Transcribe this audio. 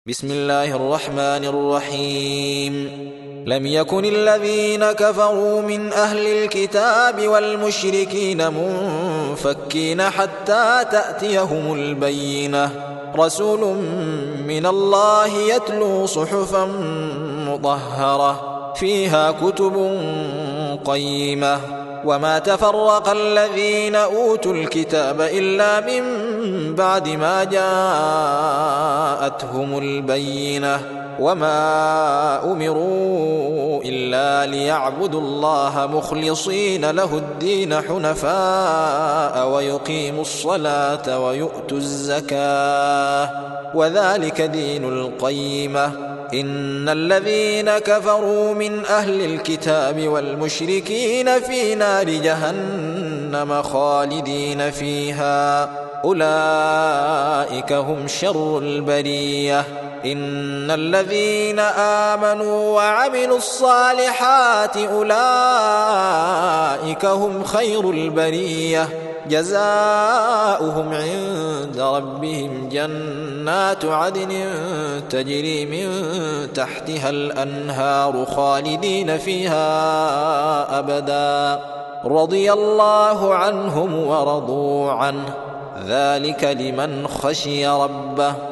بسم الله الرحمن الرحيم لم يكن الذين كفروا من أهل الكتاب والمشركين منفكين حتى تأتيهم البينة رسول من الله يتلو صحفا مطهرة فيها كتب قيمة وما تفرق الذين أوتوا الكتاب إلا من بعد ما جاءتهم البينة وما أمروا إلا ليعبدوا الله مخلصين له الدين حنفاء ويقيموا الصلاة ويؤتوا الزكاة وذلك دين القيمة إن الذين كفروا من أهل الكتاب والمشركين في نار جهنم خالدين فيها أولئك هم شر البرية إن الذين آمنوا وعملوا الصالحات أولئك هم خير البرية جزاؤهم عند ربهم جنات عدن تجري من تحتها الأنهار خالدين فيها أبدا رضي الله عنهم ورضوا عنه ذلك لمن خشي ربه